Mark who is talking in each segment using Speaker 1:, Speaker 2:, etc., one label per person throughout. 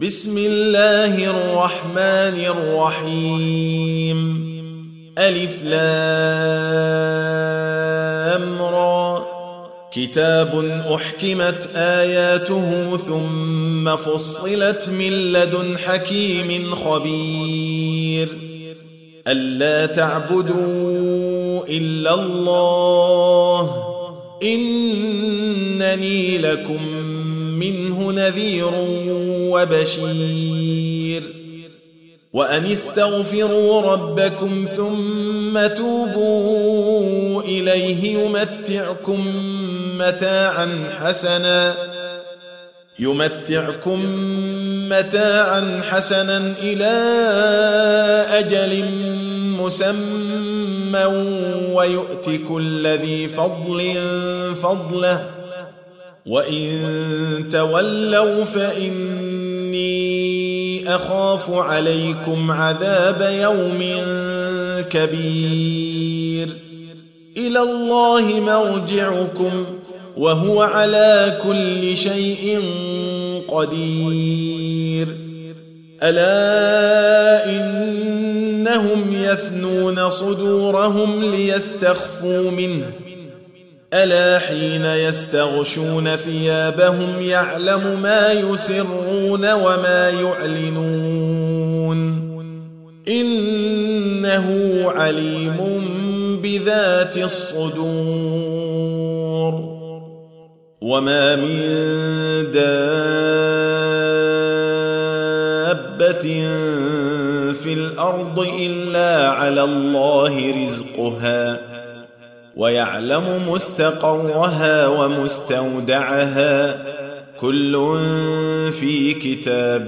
Speaker 1: بسم الله الرحمن الرحيم. ألف لام را. كتاب أحكمت آياته ثم فصلت من لدن حكيم خبير. ألا تعبدوا إلا الله إنني لكم منه نذير وبشير. وأن استغفروا ربكم ثم توبوا إليه يمتعكم متاعا حسنا إلى أجل مسمى ويؤت كل ذي فضل فضله وإن تولوا فإني أخاف عليكم عذاب يوم كبير. إلى الله مرجعكم وهو على كل شيء قدير. ألا إنهم يثنون صدورهم ليستخفوا منه ألا حين يستغشون ثيابهم يعلم ما يسرون وما يعلنون إنه عليم بذات الصدور. وما من دابة في الأرض إلا على الله رزقها ويعلم مستقرها ومستودعها كل في كتاب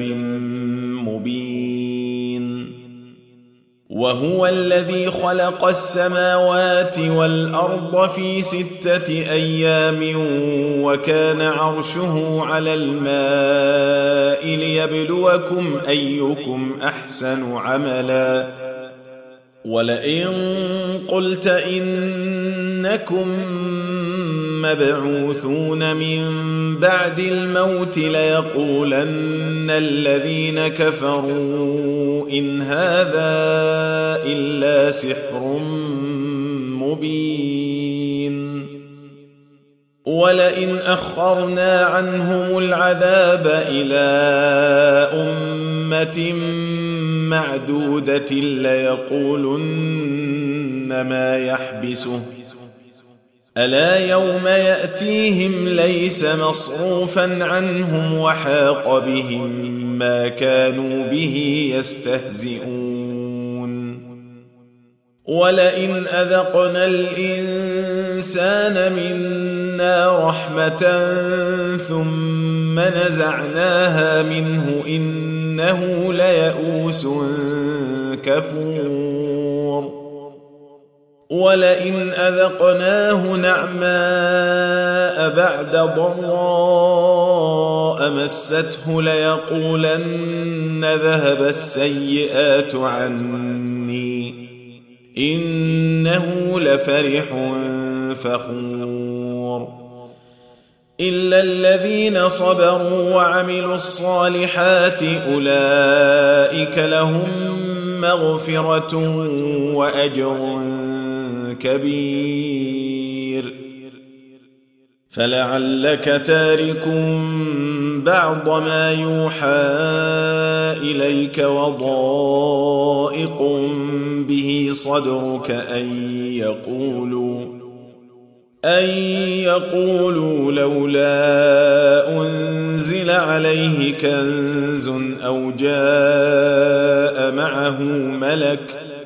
Speaker 1: مبين. وهو الذي خلق السماوات والأرض في 6 أيام وكان عرشه على الماء ليبلوكم أيكم أحسن عملا. ولئن قلت إنكم مبعوثون من بعد الموت ليقولن الذين كفروا إن هذا إلا سحر مبين. ولئن أخرنا عنهم العذاب إلى أمة معدودة ليقولن ما يحبسه ألا يوم يأتيهم ليس مصروفا عنهم وحاق بهم ما كانوا به يستهزئون. ولئن أذقنا الإنسان منا رحمة ثم نزعناها منه إنه ليئوس كفور. ولئن أذقناه نعماء بعد ضراء مسته ليقولن ذهب السيئات عني إنه لفرح فخور. إلا الذين صبروا وعملوا الصالحات أولئك لهم مغفرة وأجر كبير. فلعلك تارك بعض ما يوحى إليك وضائق به صدرك أن يقولوا لولا أنزل عليه كنز أو جاء معه ملك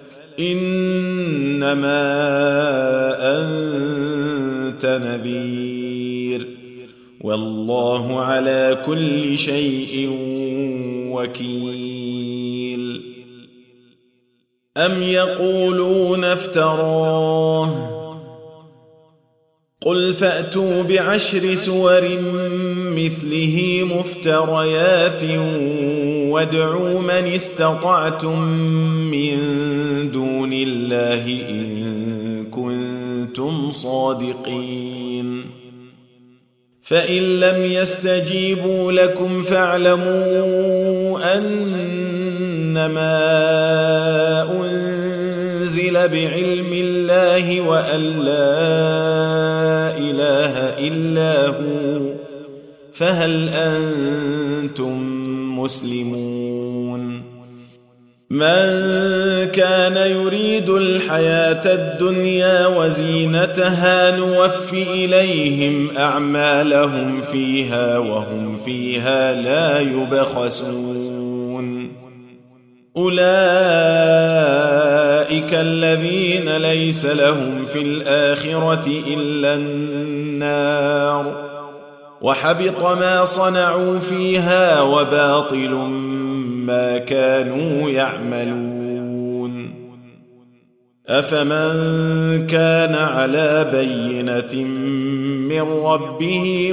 Speaker 1: إنما أنت نذير والله على كل شيء وكيل. أم يقولون افتراه قل فأتوا ب10 سور مثله مفتريات وادعوا من استطعتم من دون الله إن كنتم صادقين. فإن لم يستجيبوا لكم فاعلموا أنما أنزل بعلم الله وأن لا إله إلا هو فهل أنتم مسلمون من كان يريد الحياة الدنيا وزينتها نوف إليهم أعمالهم فيها وهم فيها لا يبخسون أولئك الذين ليس لهم في الآخرة إلا النار وحبط ما صنعوا فيها وباطل ما كانوا يعملون أفمن كان على بينة من ربه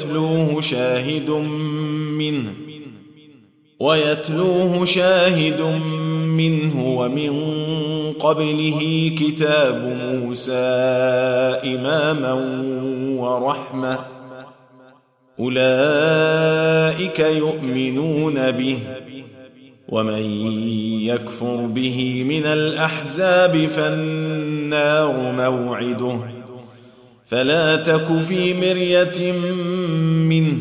Speaker 1: ويتلوه شاهد منه ومن قبله كتاب موسى إماما ورحمة أولئك يؤمنون به ومن يكفر به من الأحزاب فالنار موعده فلا تك في مرية منه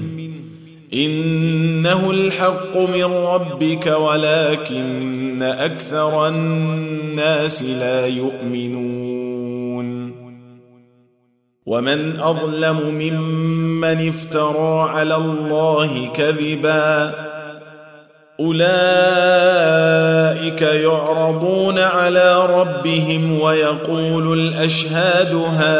Speaker 1: إنه الحق من ربك ولكن أكثر الناس لا يؤمنون ومن أظلم ممن افترى على الله كذبا أولئك يعرضون على ربهم ويقول الأشهاد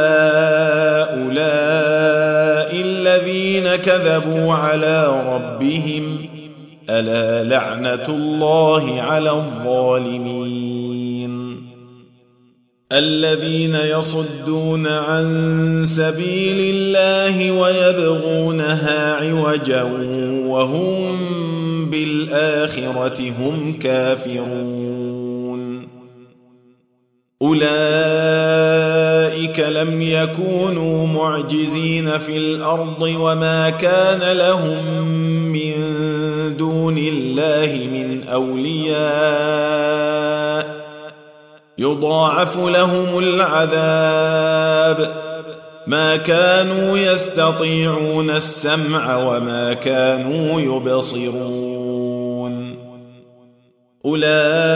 Speaker 1: هؤلاء الذين كذبوا على ربهم ألا لعنة الله على الظالمين الذين يصدون عن سبيل الله ويبغونها عوجا وهم بالآخرة هم كافرون أولئك لم يكونوا معجزين في الأرض وما كان لهم من دون الله من أولياء يضاعف لهم العذاب ما كانوا يستطيعون السمع وما كانوا يبصرون أولئك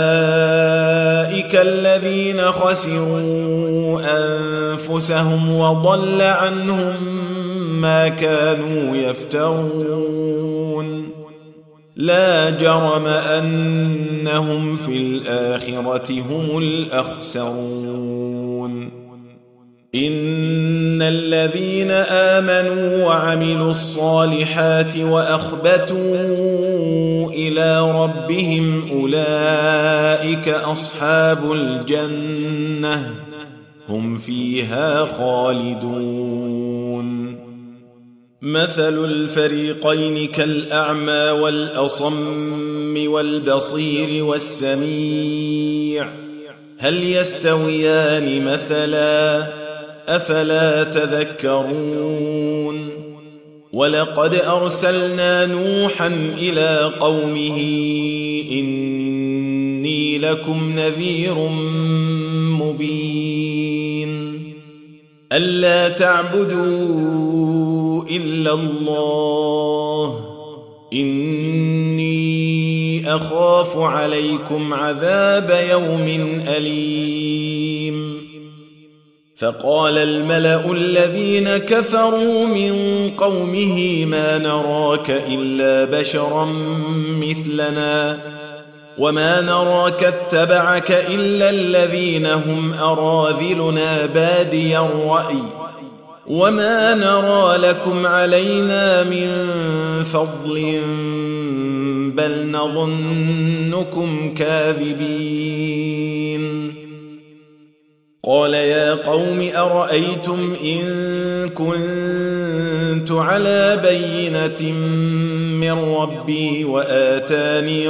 Speaker 1: الذين خسروا أنفسهم وضل عنهم ما كانوا يفترون لا جرم أنهم في الآخرة هم الأخسرون إن الذين آمنوا وعملوا الصالحات وأخبتوا إلى ربهم أولئك أصحاب الجنة هم فيها خالدون مثل الفريقين كالأعمى والأصم والبصير والسميع هل يستويان مثلا أفلا تذكرون ولقد أرسلنا نوحا إلى قومه إني لكم نذير مبين ألا تعبدوا إلا الله إني أخاف عليكم عذاب يوم أليم فقال الملأ الذين كفروا من قومه ما نراك إلا بشرا مثلنا وما نراك اتبعك إلا الذين هم أراذلنا بادي الرأي وما نرى لكم علينا من فضل بل نظنكم كاذبين قال يا قوم أرأيتم إن كنت على بينة من ربي وآتاني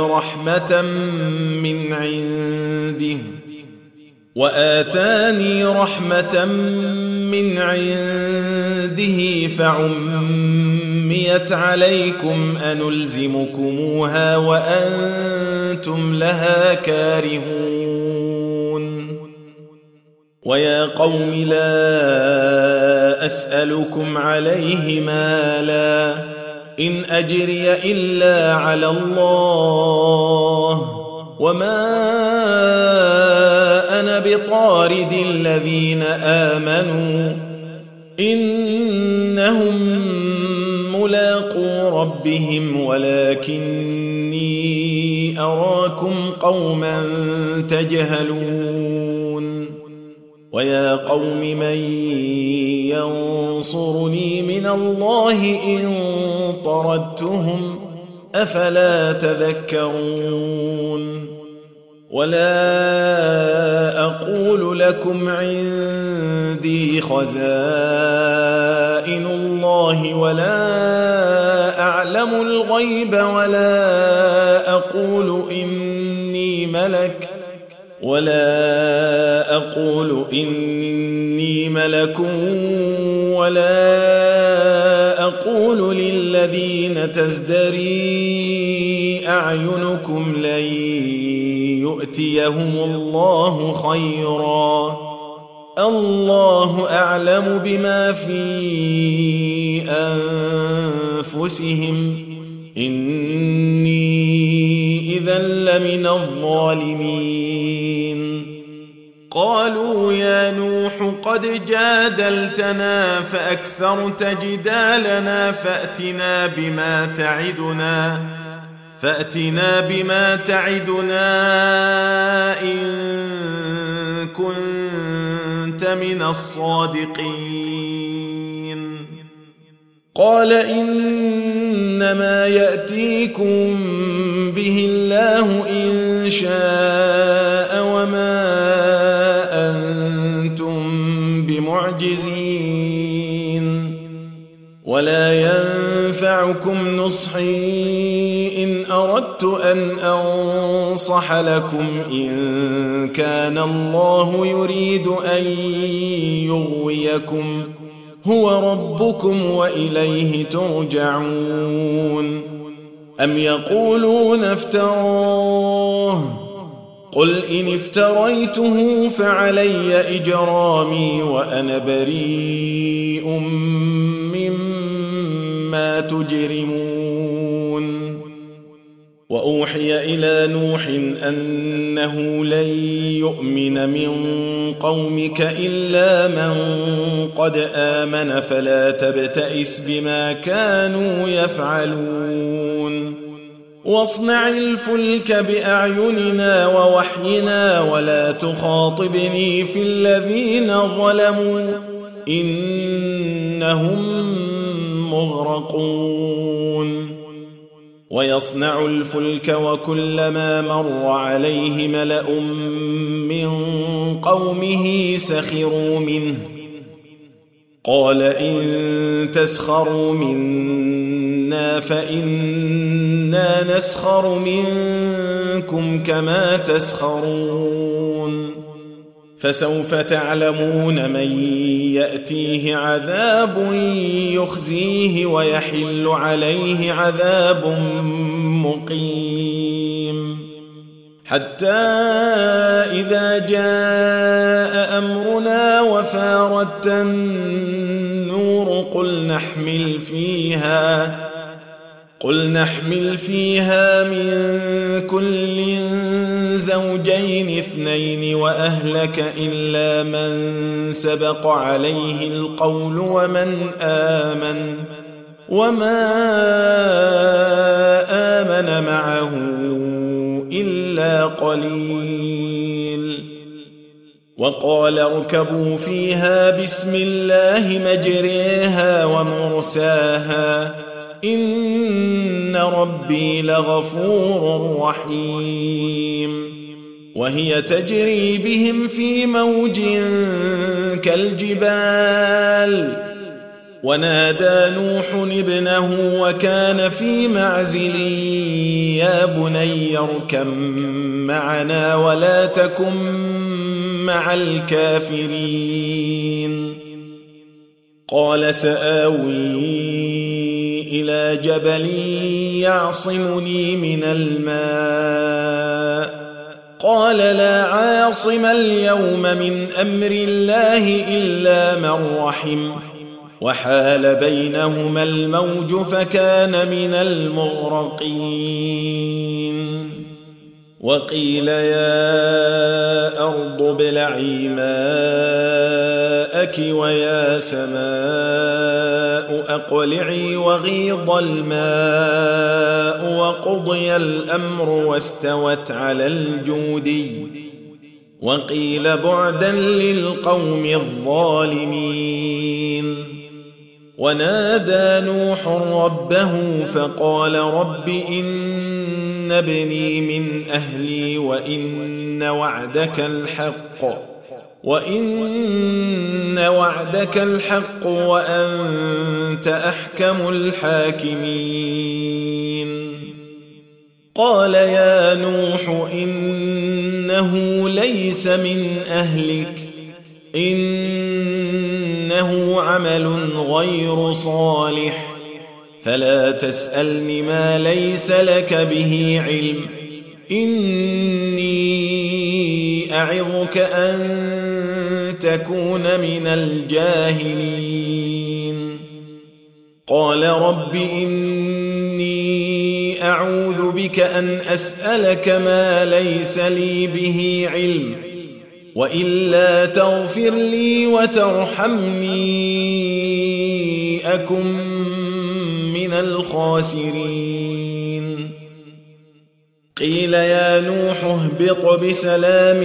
Speaker 1: رحمة من عنده فعميت عليكم أنلزمكموها وأنتم لها كارهون ويا قوم لا أسألكم عليه مالا إن أجري إلا على الله وما أنا بطارد الذين آمنوا إنهم ملاقو ربهم ولكني أراكم قوما تجهلون ويا قوم من ينصرني من الله إن طردتهم أفلا تذكرون ولا أقول لكم عندي خزائن الله ولا أعلم الغيب ولا أقول إني ملك ولا أقول للذين تزدري أعينكم لن يؤتيهم الله خيرا الله أعلم بما في أنفسهم إني إذا لمن الظالمين قالوا يا نوح قد جادلتنا فأكثرت جدالنا فأتنا بما تعدنا إن كنت من الصادقين قال إنما يأتيكم به الله إن شاء وما أنتم بمعجزين ولا ينفعكم نصحي إن أردت أن أنصح لكم إن كان الله يريد أن يغويكم هو ربكم وإليه ترجعون أم يقولون افتراه قل إن افتريته فعلي إجرامي وأنا بريء مما تجرمون وأوحي إلى نوح أنه لن يؤمن من قومك إلا من قد آمن فلا تبتئس بما كانوا يفعلون واصنع الفلك بأعيننا ووحينا ولا تخاطبني في الذين ظلموا إنهم مغرقون ويصنع الفلك وكلما مر عليه ملأ من قومه سخروا منه قال إن تسخروا منا فإنا نسخر منكم كما تسخرون فسوف تعلمون من يأتيه عذاب يخزيه ويحل عليه عذاب مقيم حتى إذا جاء أمرنا وفارت النور قل نحمل فيها من كل زوجين اثنين وأهلك إلا من سبق عليه القول ومن آمن وما آمن معه إلا قليل وقال اركبوا فيها بسم الله مجريها ومرساها إن ربي لغفور رحيم وهي تجري بهم في موج كالجبال ونادى نوح ابنه وكان في معزل يا بني اركب معنا ولا تكن مع الكافرين قال سآوي إلى جبل يعصمني من الماء قال لا عاصم اليوم من أمر الله إلا من رحم وحال بينهما الموج فكان من المغرقين وقيل يا أرض ابلعي ماءك ويا سماء أقلعي وغيض الماء وقضي الأمر واستوت على الجودي وقيل بعدا للقوم الظالمين ونادى نوح ربه فقال رب إن ابني من أهلي وإن وعدك الحق وأنت أحكم الحاكمين قال يا نوح إنه ليس من أهلك إنه عمل غير صالح فلا تسألني ما ليس لك به علم إني أعظك أن تكون من الجاهلين قال رب إني أعوذ بك أن أسألك ما ليس لي به علم وإلا تغفر لي وترحمني أكن من الخاسرين قيل يا نوح اهبط بسلام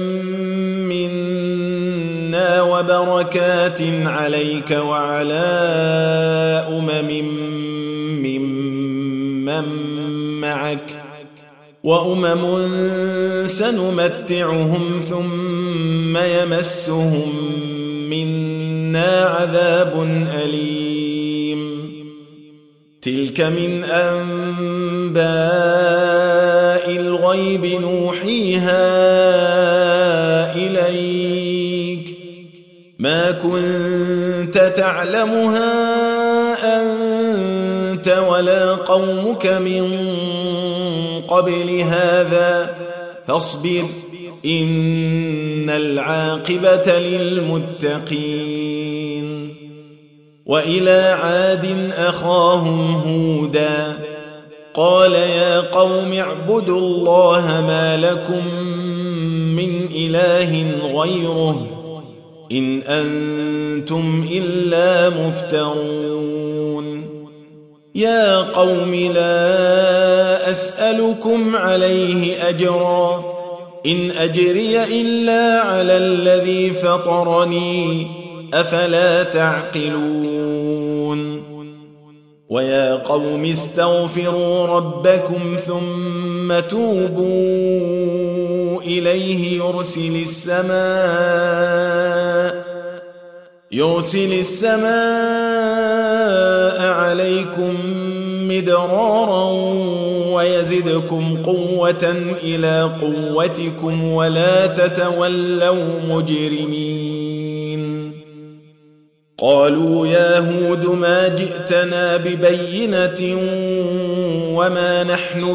Speaker 1: منا وبركات عليك وعلى ممن معك وأمم سنمتعهم ثم يمسهم منا عذاب أليم تلك من أنباء الغيب نوحيها إليك ما كنت تعلمها أنت ولا قومك من قبل هذا فاصبر إن العاقبة للمتقين وإلى عاد أخاهم هودا قال يا قوم اعبدوا الله ما لكم من إله غيره إن أنتم إلا مفترون يا قوم لا أسألكم عليه أجرا إن أجري إلا على الذي فطرني أفلا تعقلون ويا قوم استغفروا ربكم ثم توبوا إليه يرسل السماء عليكم مدرارا ويزدكم قوة إلى قوتكم ولا تتولوا مجرمين قالوا يا هود ما جئتنا ببينة وما نحن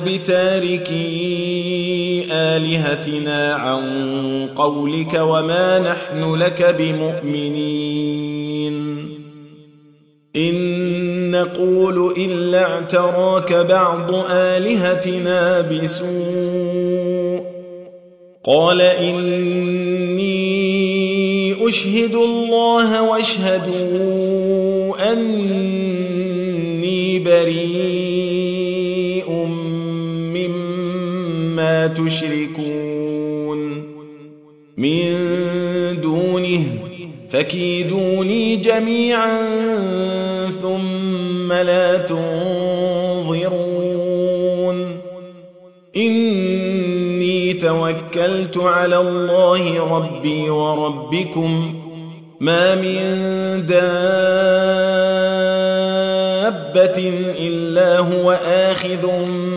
Speaker 1: بتاركي آلهتنا عن قولك وما نحن لك بمؤمنين إن نقول إلا اعتراك بعض آلهتنا بسوء قال إني أشهد الله واشهدوا أني بريء مما تشركون من دونه فكيدوني جميعا ثم لا تنظرون إني توكلت على الله ربي وربكم ما من دابة إلا هو آخذ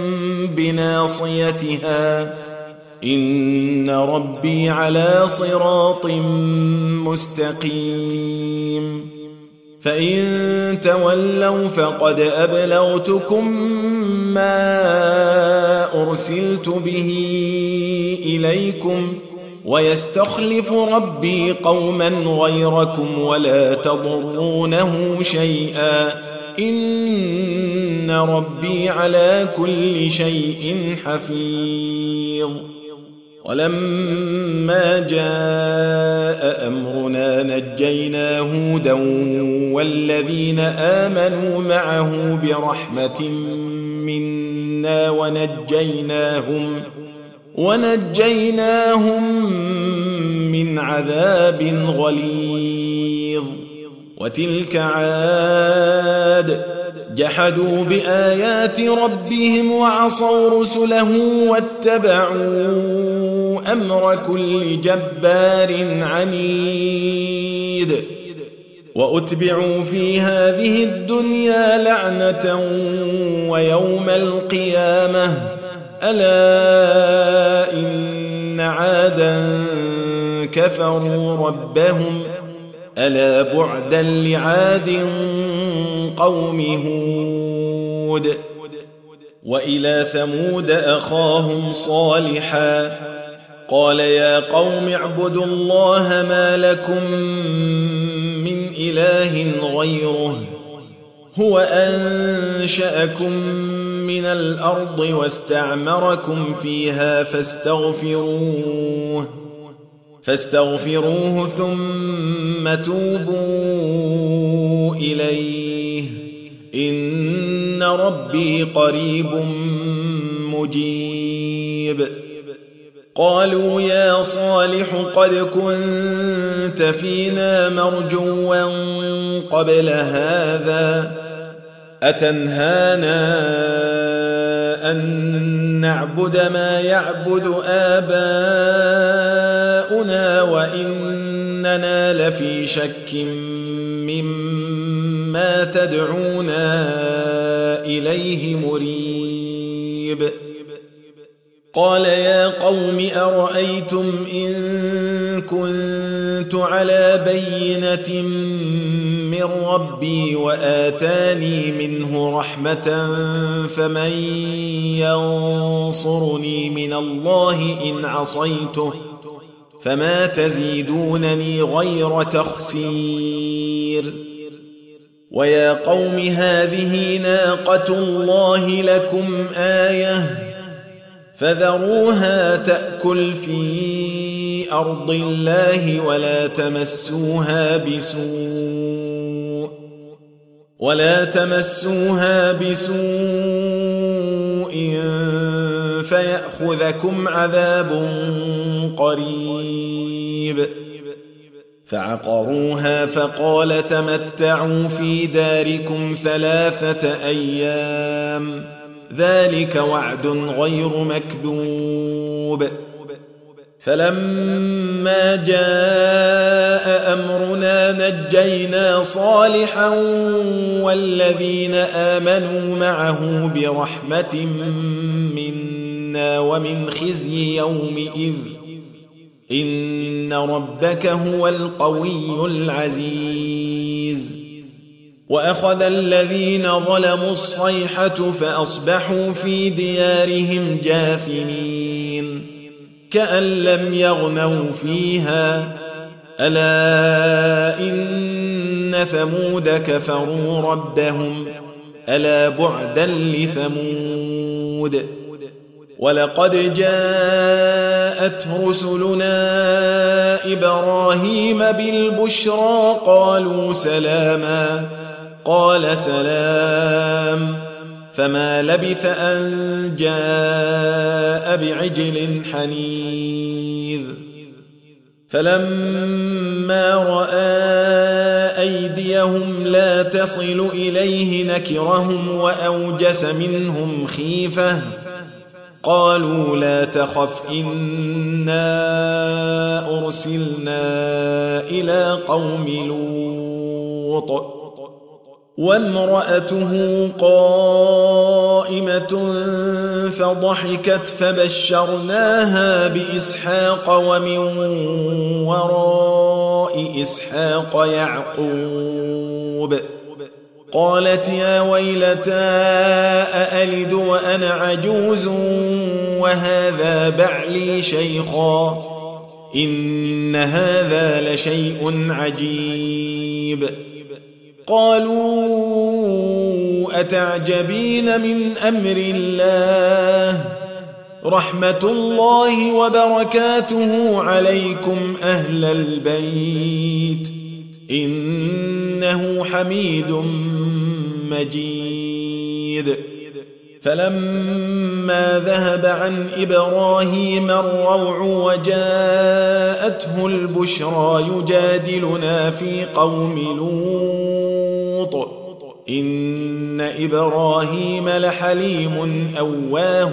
Speaker 1: بناصيتها إن ربي على صراط مستقيم فإن تولوا فقد أبلغتكم ما أرسلت به إليكم ويستخلف ربي قوما غيركم ولا تضرونه شيئا إن ربي على كل شيء حفيظ. ولما جاء أمرنا نجينا هودا والذين آمنوا معه برحمة منا ونجيناهم من عذاب غليظ. وتلك عاد جحدوا بآيات ربهم وعصوا رسله واتبعوا أمر كل جبار عنيد. وأتبعوا في هذه الدنيا لعنة ويوم القيامة ألا إن عادا كفروا ربهم ألا بعدا لعاد قوم هود. وإلى ثمود أخاهم صالحا قال يا قوم اعبدوا الله ما لكم من إله غيره هو أنشأكم من الأرض واستعمركم فيها فاستغفروه ثم توبوا إليه إن ربي قريب مجيب. قالوا يا صالح قد كنت فينا مرجوا قبل هذا أتنهانا أن نعبد ما يعبد آباؤنا وإننا لفي شك مما تدعونا إليه مريب. قال يا قوم أرأيتم إن كنت على بينة من ربي وآتاني منه رحمة فمن ينصرني من الله إن عصيته فما تزيدونني غير تخسير. ويا قوم هذه ناقة الله لكم آية فذروها تأكل في أرض الله ولا تمسوها بسوء فيأخذكم عذاب قريب. فعقروها فقال تمتعوا في داركم 3 أيام ذلك وعد غير مكذوب. فلما جاء أمرنا نجينا صالحا والذين آمنوا معه برحمة منا ومن خزي يومئذ إن ربك هو القوي العزيز. وأخذ الذين ظلموا الصيحة فأصبحوا في ديارهم جاثمين كأن لم يغنوا فيها ألا إن ثمود كفروا ربهم ألا بعدا لثمود. ولقد جاءت رسلنا إبراهيم بالبشرى قالوا سلاما قال سلام فما لبث أن جاء بعجل حنيذ. فلما رأى أيديهم لا تصل إليه نكرهم وأوجس منهم خيفة قالوا لا تخف إنا أرسلنا إلى قوم لوط وامرأته قائمة فضحكت فبشرناها بإسحاق ومن وراء إسحاق يعقوب قالت يا ويلتى أألد وأنا عجوز وهذا بعلي شيخا إن هذا لشيء عجيب قالوا أتعجبين من أمر الله رحمة الله وبركاته عليكم أهل البيت إنه حميد مجيد فلما ذهب عن إبراهيم الروع وجاءته البشرى يجادلنا في قوم لوط إن إبراهيم لحليم أواه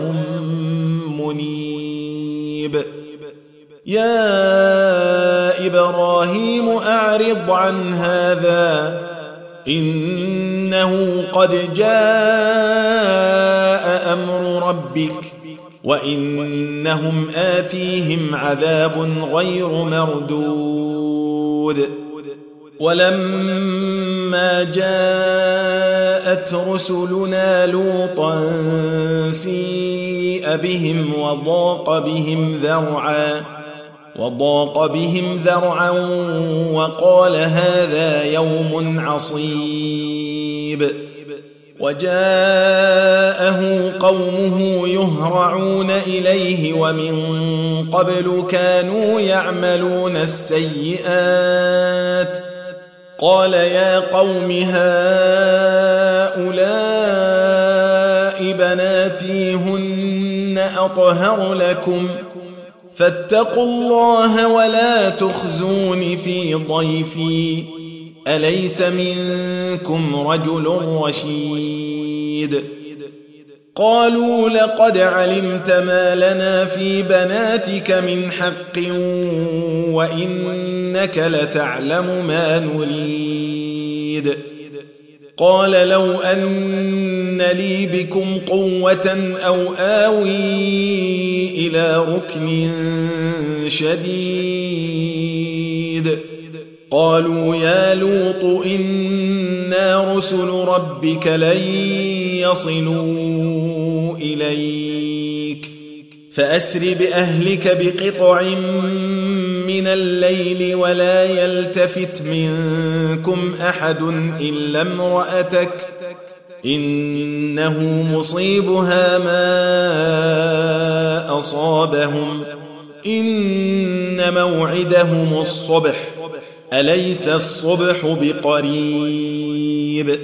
Speaker 1: منيب يا إبراهيم أعرض عن هذا إنه قد جاء أمر ربك وإنهم آتيهم عذاب غير مردود ولما جاءت رسلنا لوطا سيء بهم وضاق بهم ذرعا وقال هذا يوم عصيب وجاءه قومه يهرعون إليه ومن قبل كانوا يعملون السيئات قال يا قوم هؤلاء بناتي هن أطهر لكم فاتقوا الله ولا تخزون في ضيفي أليس منكم رجل رشيد قالوا لقد علمت ما لنا في بناتك من حق وإنك لتعلم ما نريد قال لو أن لي بكم قوة أو آوي إلى ركن شديد قالوا يا لوط إنا رسل ربك لن يصلوا إليك فأسر بأهلك بقطع من الليل ولا يلتفت منكم أحد إلا امرأتك إنه مصيبها ما أصابهم إن موعدهم الصبح أليس الصبح بقريب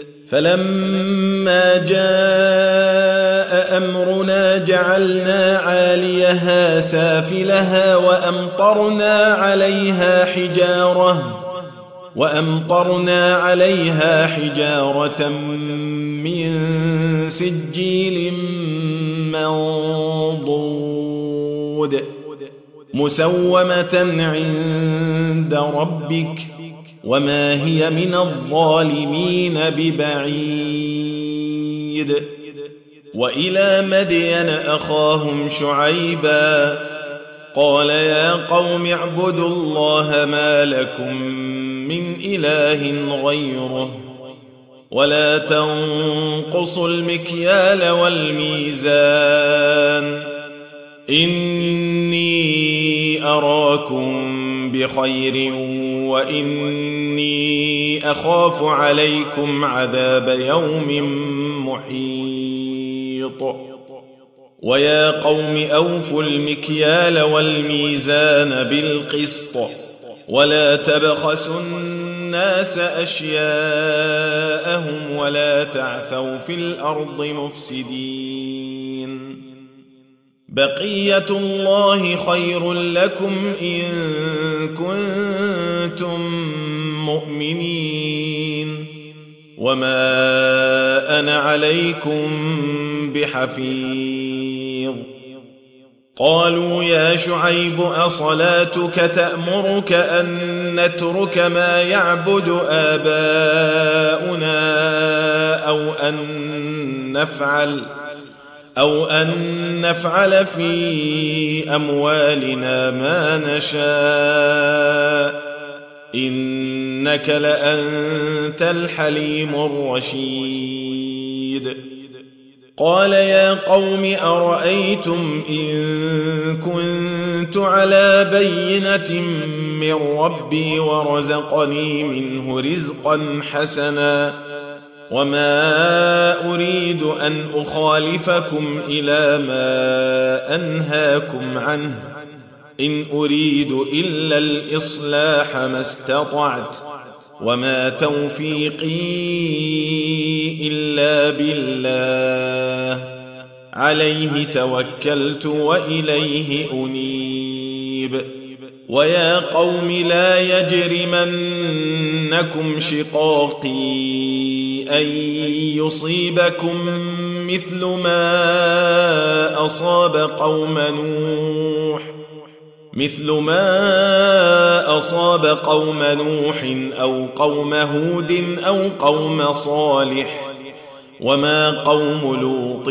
Speaker 1: فلما جاء أمرنا جعلنا عاليها سافلها وأمطرنا عليها حجارة من سجيل منضود مسومة عند ربك وما هي من الظالمين ببعيد وإلى مدين أخاهم شعيبا قال يا قوم اعبدوا الله ما لكم من إله غيره ولا تنقصوا المكيال والميزان إني أراكم بخير وإني أخاف عليكم عذاب يوم محيط ويا قوم أوفوا المكيال والميزان بالقسط ولا تبخسوا الناس أشياءهم ولا تعثوا في الأرض مفسدين بقية الله خير لكم إن كنتم مؤمنين وما أنا عليكم بحفيظ قالوا يا شعيب أصلاتك تأمرك أن نترك ما يعبد آباؤنا أو أن نفعل في أموالنا ما نشاء إنك لأنت الحليم الرشيد قال يا قوم أرأيتم إن كنت على بينة من ربي ورزقني منه رزقا حسنا وما أريد أن أخالفكم إلى ما أنهاكم عنه إن أريد إلا الإصلاح ما استطعت وما توفيقي إلا بالله عليه توكلت وإليه أنيب ويا قوم لا يجرمنكم شقاقي أن يصيبكم مثل ما أصاب قوم نوح أو قوم هود أو قوم صالح وما قوم لوط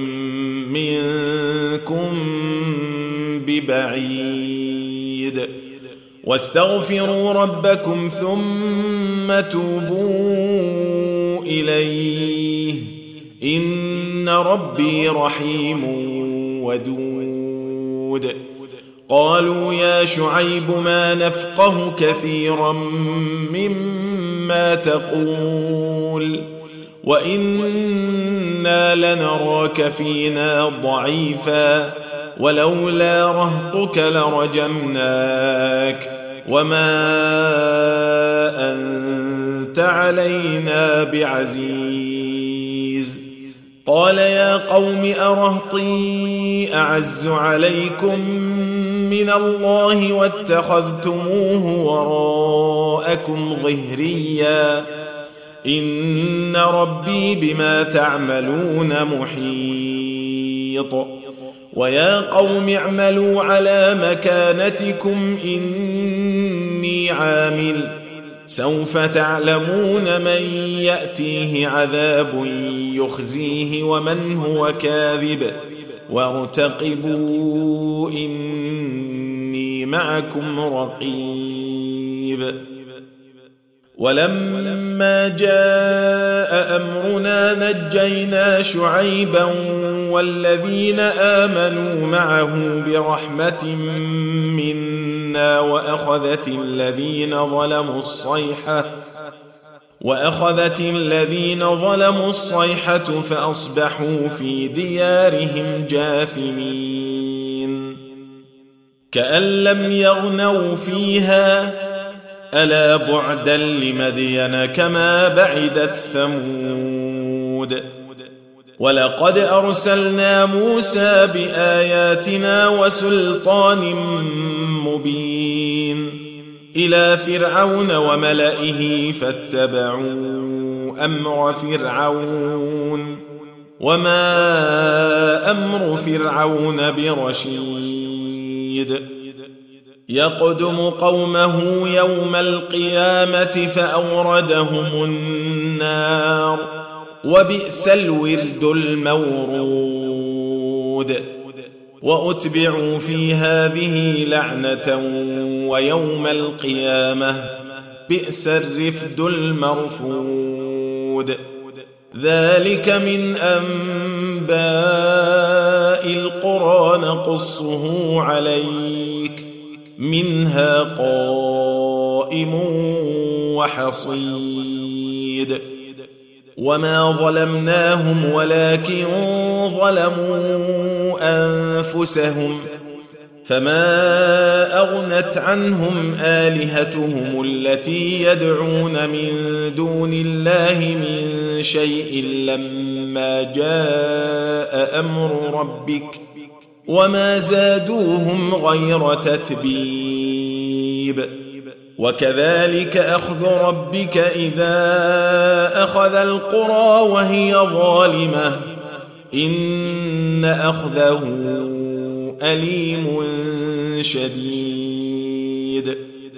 Speaker 1: منكم ببعيد واستغفروا ربكم ثم توبوا إليه إن ربي رحيم ودود قالوا يا شعيب ما نفقه كثيرا مما تقول وإنا لنراك فينا ضعيفا ولولا رهطك لرجمناك وما أنت علينا بعزيز قال يا قوم أرهطي أعز عليكم من الله واتخذتموه وراءكم ظهريا إن ربي بما تعملون محيط ويا قوم اعملوا على مكانتكم إني عامل سوف تعلمون من يأتيه عذاب يخزيه ومن هو كاذب وارتقبوا إني معكم رقيب ولما جاء أمرنا نجينا شعيبا والذين آمنوا معه برحمة منا وأخذت الذين ظلموا الصيحة فأصبحوا في ديارهم جاثمين كأن لم يغنوا فيها ألا بعدا لمدين كما بعدت ثمود ولقد أرسلنا موسى بآياتنا وسلطان مبين إلى فرعون وملئه فاتبعوا أمر فرعون وما أمر فرعون برشيد يقدم قومه يوم القيامة فأوردهم النار وبئس الورد المورود وأتبعوا في هذه لعنة ويوم القيامة بئس الرفد المرفود ذلك من أنباء القرى نقصه عليك منها قائم وحصيد وما ظلمناهم ولكن ظلموا أنفسهم فما أغنت عنهم آلهتهم التي يدعون من دون الله من شيء لما جاء أمر ربك وما زادوهم غير تتبيب وكذلك أخذ ربك إذا أخذ القرى وهي ظالمة إن أخذه أليم شديد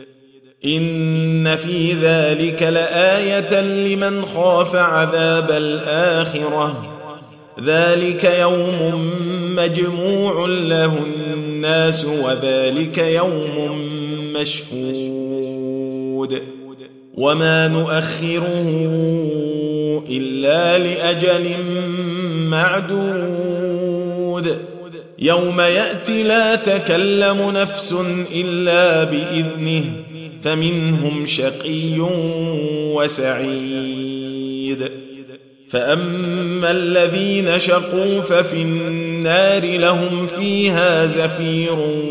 Speaker 1: إن في ذلك لآية لمن خاف عذاب الآخرة ذلك يوم مجموع له الناس وذلك يوم مشهود وما نؤخره إلا لأجل معدود يوم يأتي لا تكلم نفس إلا بإذنه فمنهم شقي وسعيد فأما الذين شقوا ففي النار لهم فيها زفير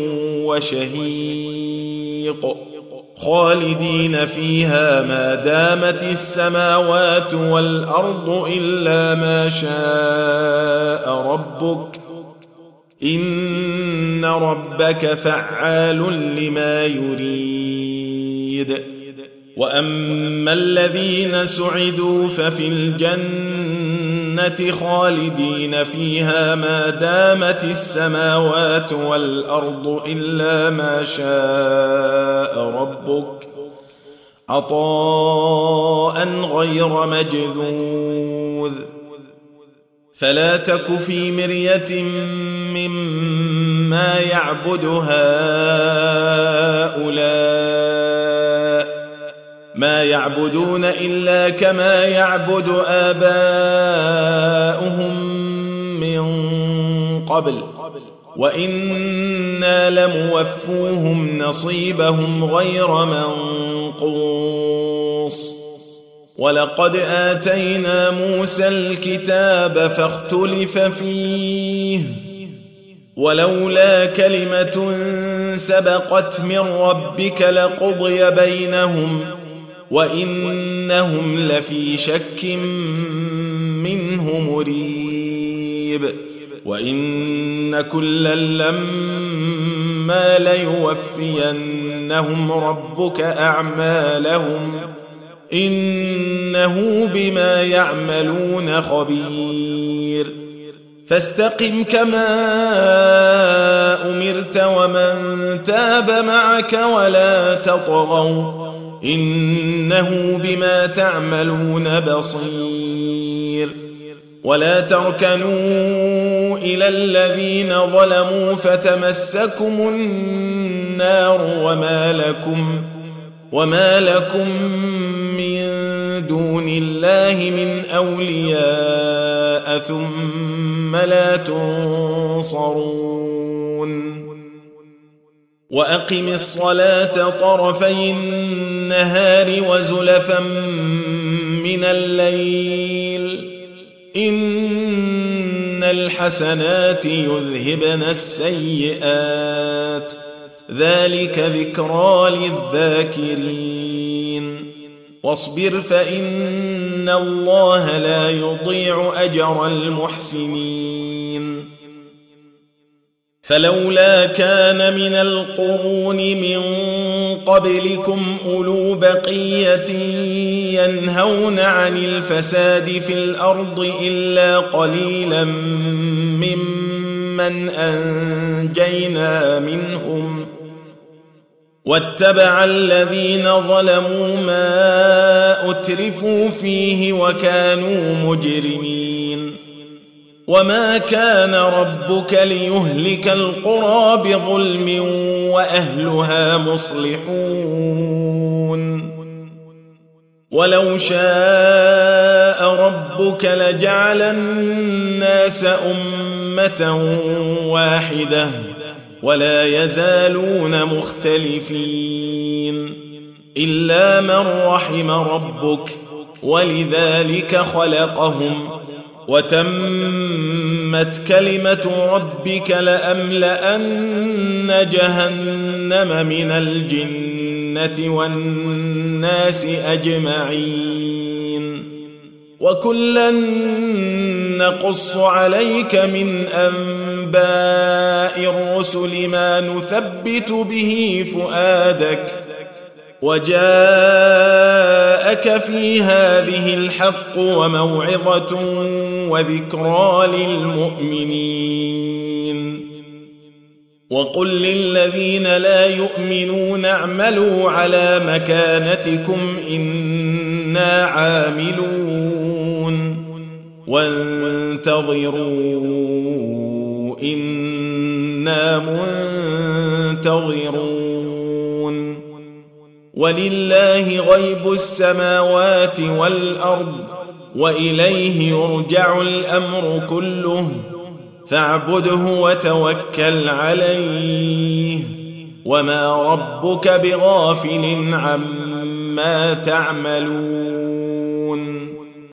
Speaker 1: وشهيق خالدين فيها ما دامت السماوات والأرض إلا ما شاء ربك إن ربك فعال لما يريد وأما الذين سعدوا ففي الجنة خالدين فيها ما دامت السماوات والأرض إلا ما شاء ربك عطاء غير مجذوذ فلا تك في مرية مما يعبد هؤلاء ما يعبدون إلا كما يعبد آباؤهم من قبل وإنا لموفوهم نصيبهم غير منقوص ولقد آتينا موسى الكتاب فاختلف فيه ولولا كلمة سبقت من ربك لقضي بينهم وإنهم لفي شك منه مريب وإن كلا لما ليوفينهم ربك أعمالهم إنه بما يعملون خبير فاستقم كما أمرت ومن تاب معك ولا تطغوا إنه بما تعملون بصير ولا تركنوا إلى الذين ظلموا فتمسكم النار وما لكم من دون الله من أولياء ثم لا تنصرون وأقم الصلاة طرفي النهار وزلفا من الليل إن الحسنات يذهبن السيئات ذلك ذكرى للذاكرين واصبر فإن الله لا يضيع أجر المحسنين فلولا كان من القرون من قبلكم أولو بقية ينهون عن الفساد في الأرض إلا قليلا ممن أنجينا منهم واتبع الذين ظلموا ما أترفوا فيه وكانوا مجرمين وما كان ربك ليهلك القرى بظلم وأهلها مصلحون ولو شاء ربك لجعل الناس أمة واحدة ولا يزالون مختلفين إلا من رحم ربك ولذلك خلقهم وتمت كلمة ربك لأملأن جهنم من الجنة والناس أجمعين وكلا نقص عليك من أنباء الرسل ما نثبت به فؤادك وجاءك في هذه الحق وموعظة وذكرى للمؤمنين وقل للذين لا يؤمنون اعملوا على مكانتكم إنا عاملون وانتظروا إنا منتظرون ولله غيب السماوات والأرض وإليه يرجع الأمر كله فاعبده وتوكل عليه وما ربك بغافل عما تعملون